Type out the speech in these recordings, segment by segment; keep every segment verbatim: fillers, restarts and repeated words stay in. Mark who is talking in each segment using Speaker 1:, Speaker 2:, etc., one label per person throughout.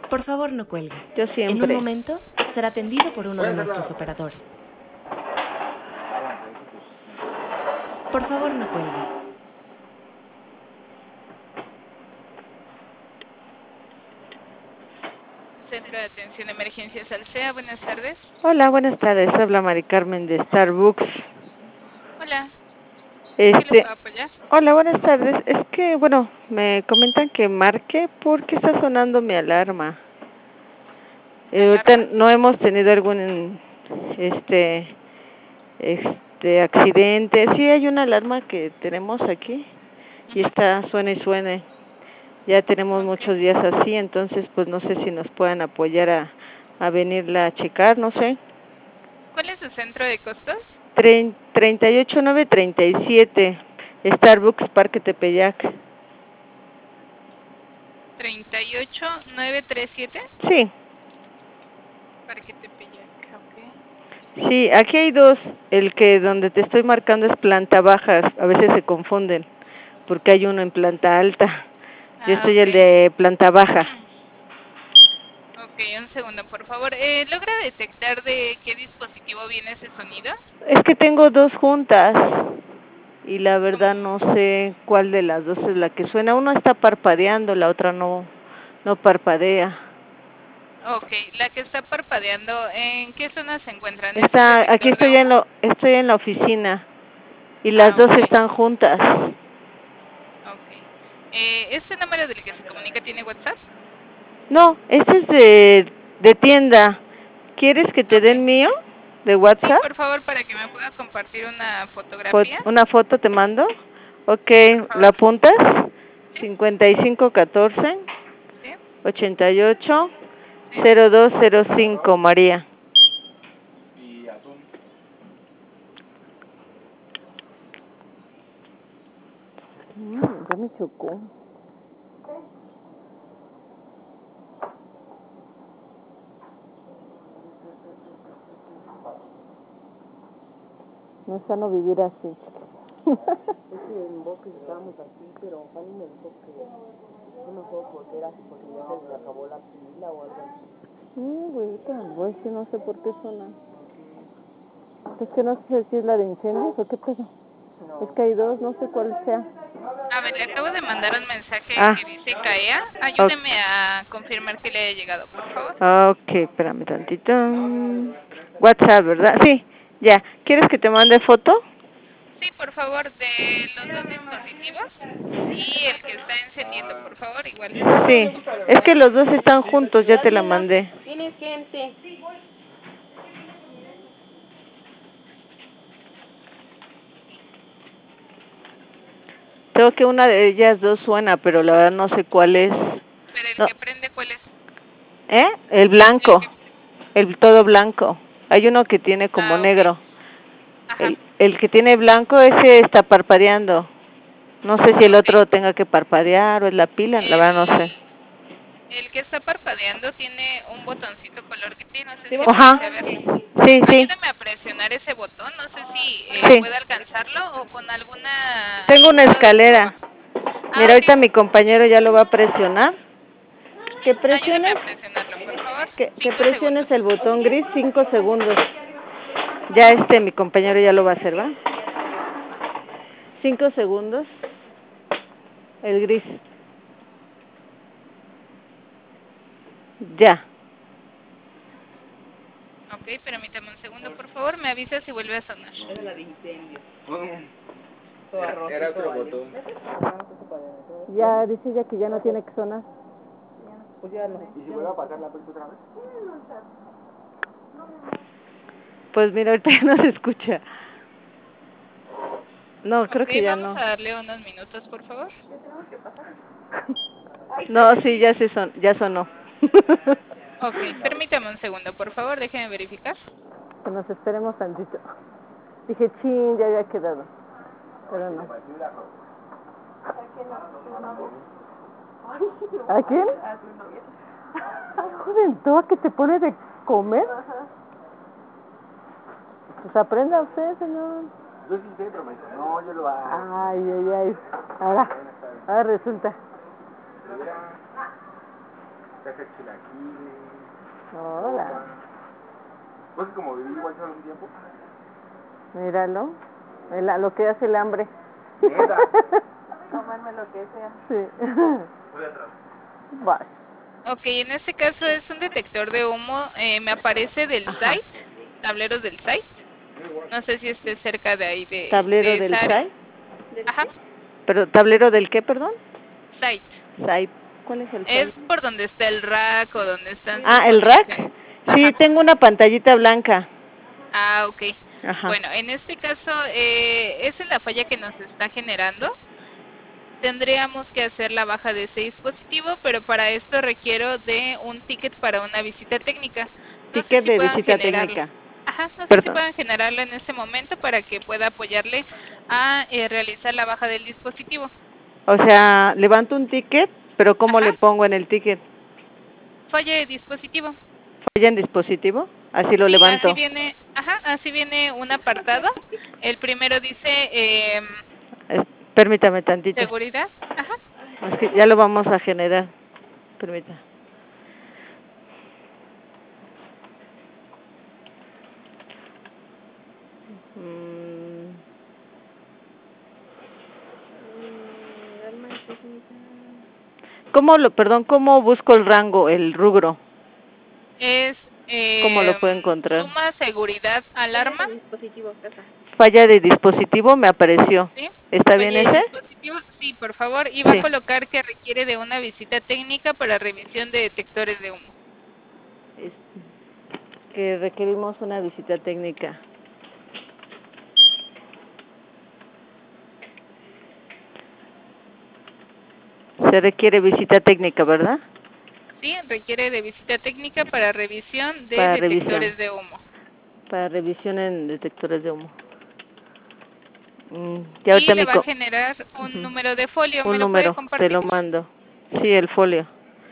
Speaker 1: Por favor, no cuelgue.
Speaker 2: Yo
Speaker 1: En un
Speaker 2: siempre.
Speaker 1: momento será atendido por uno de nuestros operadores. Por favor, no cuelgue.
Speaker 3: Centro de Atención de Emergencias Alsea, buenas tardes.
Speaker 2: Hola, buenas tardes. Habla Mari Carmen de Starbucks.
Speaker 3: Hola, ¿qué le
Speaker 2: Este,
Speaker 3: puedo apoyar?
Speaker 2: hola, buenas tardes. Es que, bueno, me comentan que marque porque está sonando mi alarma. Eh, ahorita
Speaker 3: ¿Alarma?
Speaker 2: no hemos tenido algún, este, este, accidente. Sí, hay una alarma que tenemos aquí y
Speaker 3: Uh-huh.
Speaker 2: está, suena y suene. Ya tenemos
Speaker 3: Okay.
Speaker 2: muchos días así, entonces, pues no sé si nos puedan apoyar a, a venirla a checar, no sé.
Speaker 3: ¿Cuál es su centro de costos?
Speaker 2: treinta y ocho nueve treinta y siete, Starbucks Parque Tepeyac.
Speaker 3: treinta y ocho nueve treinta y siete.
Speaker 2: Sí.
Speaker 3: Parque Tepeyac, ok.
Speaker 2: Sí, aquí hay dos. El que donde te estoy marcando es planta baja, a veces se confunden, porque hay uno en planta alta. Yo
Speaker 3: Ah,
Speaker 2: estoy el
Speaker 3: ok.
Speaker 2: de planta baja.
Speaker 3: Ok, un segundo, por favor. Eh, ¿Logra detectar de qué dispositivo viene ese sonido?
Speaker 2: Es que tengo dos juntas y la verdad
Speaker 3: Como...
Speaker 2: no sé cuál de las dos es la que suena. Una está parpadeando, la otra no, no parpadea.
Speaker 3: Ok, la que está parpadeando, ¿en qué zona se encuentran? ¿Es un
Speaker 2: Está, aquí
Speaker 3: detector de
Speaker 2: estoy en
Speaker 3: humo?
Speaker 2: lo, estoy en la oficina y las
Speaker 3: Ah,
Speaker 2: dos
Speaker 3: ok.
Speaker 2: están juntas.
Speaker 3: Ok. Eh, ¿Este número del que se comunica tiene WhatsApp?
Speaker 2: No, este es de, de tienda. ¿Quieres que te
Speaker 3: Ok.
Speaker 2: dé el mío de
Speaker 3: Sí,
Speaker 2: WhatsApp?
Speaker 3: por favor, para que me pueda compartir una
Speaker 2: Fo-
Speaker 3: fotografía.
Speaker 2: ¿Una foto te mando? Ok,
Speaker 3: Sí, por
Speaker 2: ¿la
Speaker 3: favor.
Speaker 2: apuntas?
Speaker 3: Sí,
Speaker 2: cincuenta y cinco catorce
Speaker 3: sí,
Speaker 2: ochenta y ocho
Speaker 3: sí.
Speaker 2: cero dos cero cinco, María.
Speaker 4: Y atún.
Speaker 2: Mm, ya me chocó. No es sano vivir así. Es que en Bosques estábamos así, pero Fanny me dijo que no me puedo volver así porque ya se me acabó la pila o algo así. Mm, güeyita, pues que no sé por qué suena. Es que no sé si es la de incendios o qué pedo. No. Es que hay dos, no sé cuál sea.
Speaker 3: A ver, le acabo de mandar un mensaje
Speaker 2: Ah,
Speaker 3: que dice CAEA.
Speaker 2: ok.
Speaker 3: Ayúdeme a confirmar que le haya llegado, por favor.
Speaker 2: Ok, espérame tantito. WhatsApp, ¿verdad? Sí, ya. ¿Quieres que te mande foto?
Speaker 3: Sí, por favor, de los dos dispositivos y el que está encendiendo, por favor, igual.
Speaker 2: Sí, es que los dos están juntos, ya te la mandé.
Speaker 5: Tienes gente.
Speaker 2: Creo que una de ellas dos suena, pero la verdad no sé cuál es.
Speaker 3: Pero el
Speaker 2: No.
Speaker 3: que prende, ¿cuál es?
Speaker 2: ¿Eh? El
Speaker 3: El
Speaker 2: blanco,
Speaker 3: que...
Speaker 2: el todo blanco. Hay uno que tiene como
Speaker 3: Ah, ok.
Speaker 2: negro.
Speaker 3: Ajá.
Speaker 2: El, el que tiene blanco, ese está parpadeando. No sé si el
Speaker 3: Ok.
Speaker 2: otro tenga que parpadear o es la pila, la verdad no sé.
Speaker 3: El, el que está parpadeando tiene un botoncito color gris, no sé si
Speaker 2: Ajá,
Speaker 3: alcance a verlo.
Speaker 2: sí, sí,
Speaker 3: Ayúdame a presionar ese botón, no sé si eh,
Speaker 2: sí.
Speaker 3: puede alcanzarlo o con alguna
Speaker 2: Tengo
Speaker 3: algún
Speaker 2: una
Speaker 3: lado de su
Speaker 2: escalera.
Speaker 3: trabajo. Ah,
Speaker 2: Mira,
Speaker 3: ok.
Speaker 2: ahorita mi compañero ya lo va a presionar. Que
Speaker 3: Ayúdame
Speaker 2: presiones,
Speaker 3: a presionarlo, por favor.
Speaker 2: que, que
Speaker 3: Cinco
Speaker 2: presiones
Speaker 3: segundos.
Speaker 2: el botón gris cinco segundos. Ya este, mi compañero ya lo va a hacer, ¿va? Cinco segundos. El gris. Ya.
Speaker 3: Ok, permítame un segundo, por favor. Me avisa si vuelve a sonar.
Speaker 4: Era la de incendio. Era, era otro botón.
Speaker 2: Ya dice ya que ya no tiene que sonar.
Speaker 4: Pues ya no. ¿Y si vuelve a pasar la puerta otra vez?
Speaker 2: Pues mira, ahorita ya no se escucha. No,
Speaker 3: Ok,
Speaker 2: creo que ya
Speaker 3: vamos
Speaker 2: no.
Speaker 3: a darle unos minutos, por favor.
Speaker 2: No, sí, ya se son, ya sonó.
Speaker 3: Ok, permítame un segundo, por favor. Déjeme verificar.
Speaker 2: Que nos esperemos tantito. Dije, chin, ya había quedado. Pero no. ¿A quién? Ay, joven, ¿tú a qué te pone de comer? Pues aprenda usted, señor.
Speaker 4: Yo sí sé, pero me dijo, no, yo lo hago.
Speaker 2: Ay, ay, ay. Ahora, ahora resulta.
Speaker 5: te hace chilaquiles.
Speaker 2: Hola.
Speaker 5: Pues como viví igual solo un tiempo.
Speaker 2: Míralo. El, lo que hace el hambre.
Speaker 5: Neta.
Speaker 2: Comerme lo que sea. Sí.
Speaker 5: Voy atrás.
Speaker 2: Vas.
Speaker 3: Ok, en este caso es un detector de humo, eh, me aparece del
Speaker 2: Ajá.
Speaker 3: site, tableros del site. No sé si esté cerca de ahí de...
Speaker 2: ¿Tablero
Speaker 3: de
Speaker 2: del
Speaker 3: esa área.
Speaker 2: site?
Speaker 3: Ajá,
Speaker 2: Pero, ¿tablero del qué, perdón?
Speaker 3: site.
Speaker 2: Site. ¿Cuál es el
Speaker 3: Es
Speaker 2: site?
Speaker 3: por donde está el rack o donde están...
Speaker 2: Ah,
Speaker 3: sus
Speaker 2: ¿el rack?
Speaker 3: posiciones.
Speaker 2: Sí,
Speaker 3: Ajá.
Speaker 2: tengo una pantallita blanca.
Speaker 3: Ah, ok.
Speaker 2: Ajá.
Speaker 3: Bueno, en este caso, eh, esa es la falla que nos está generando. Tendríamos que hacer la baja de ese dispositivo, pero para esto requiero de un ticket para una visita técnica. No sé
Speaker 2: Ticket
Speaker 3: si
Speaker 2: de
Speaker 3: puedan
Speaker 2: visita
Speaker 3: generarlo.
Speaker 2: técnica.
Speaker 3: Ajá, no sé si
Speaker 2: Perdón.
Speaker 3: puedan generarlo en este momento para que pueda apoyarle a eh, realizar la baja del dispositivo.
Speaker 2: O sea, levanto un ticket, pero ¿cómo
Speaker 3: Ajá.
Speaker 2: le pongo en el ticket?
Speaker 3: Falla de dispositivo.
Speaker 2: ¿Falla en dispositivo? Así lo
Speaker 3: Sí,
Speaker 2: levanto.
Speaker 3: así viene, ajá, así viene un apartado. El primero dice eh,
Speaker 2: Es- permítame tantito.
Speaker 3: seguridad. Ajá.
Speaker 2: Es que ya lo vamos a generar. Permítame. Mm. ¿Cómo lo, perdón, cómo busco el rango, el rubro?
Speaker 3: Es
Speaker 2: ¿Cómo
Speaker 3: eh,
Speaker 2: lo puedo encontrar?
Speaker 3: suma seguridad alarma.
Speaker 2: Falla de dispositivo me apareció.
Speaker 3: ¿Sí?
Speaker 2: ¿Está bien
Speaker 3: Falla de
Speaker 2: ese?
Speaker 3: dispositivo. Sí, por favor. Y va
Speaker 2: Sí.
Speaker 3: a colocar que requiere de una visita técnica para revisión de detectores de humo.
Speaker 2: Es que requerimos una visita técnica. Se requiere visita técnica, ¿verdad?
Speaker 3: Sí, requiere de visita técnica para revisión de
Speaker 2: Para
Speaker 3: detectores
Speaker 2: revisión.
Speaker 3: de humo.
Speaker 2: Para revisión en detectores de humo. Mm, y
Speaker 3: Y
Speaker 2: ahorita
Speaker 3: le
Speaker 2: mi
Speaker 3: va a
Speaker 2: co
Speaker 3: generar un
Speaker 2: Ujú.
Speaker 3: número de folio. ¿Me
Speaker 2: Un
Speaker 3: lo puede
Speaker 2: número, te
Speaker 3: compartir?
Speaker 2: lo mando. Sí, el folio.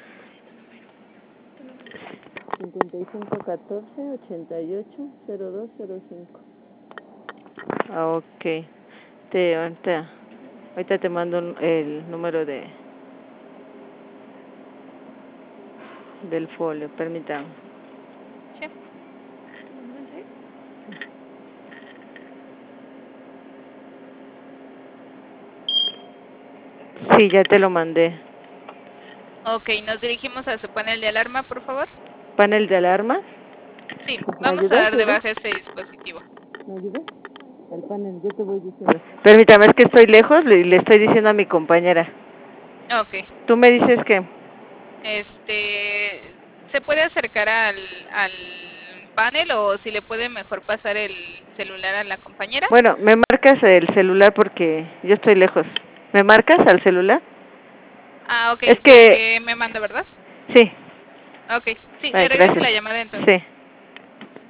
Speaker 2: cincuenta y cinco catorce ochenta y ocho cero dos cero cinco. Ah, ok. Te, ahorita, ahorita te mando un- el número de del folio, permítame.
Speaker 3: Sí.
Speaker 2: Sí, ya te lo mandé.
Speaker 3: Ok, nos dirigimos a su panel de alarma, por favor.
Speaker 2: ¿Panel de alarma?
Speaker 3: Sí,
Speaker 2: ¿Me
Speaker 3: vamos a
Speaker 2: ayudas,
Speaker 3: dar de
Speaker 2: bebé?
Speaker 3: baja este dispositivo.
Speaker 2: ¿Me ayudas? El panel, yo te voy diciendo. Permítame, es que estoy lejos y le, le estoy diciendo a mi compañera.
Speaker 3: Ok.
Speaker 2: Tú me dices que...
Speaker 3: Este, ¿se puede acercar al, al panel o si le puede mejor pasar el celular a la compañera?
Speaker 2: Bueno, me marcas el celular porque yo estoy lejos. ¿Me marcas al celular?
Speaker 3: Ah, ok,
Speaker 2: Es
Speaker 3: del
Speaker 2: que...
Speaker 3: que me manda, ¿verdad?
Speaker 2: Sí.
Speaker 3: Ok, sí,
Speaker 2: Ay,
Speaker 3: le regreso la
Speaker 2: gracias.
Speaker 3: llamada entonces.
Speaker 2: Sí.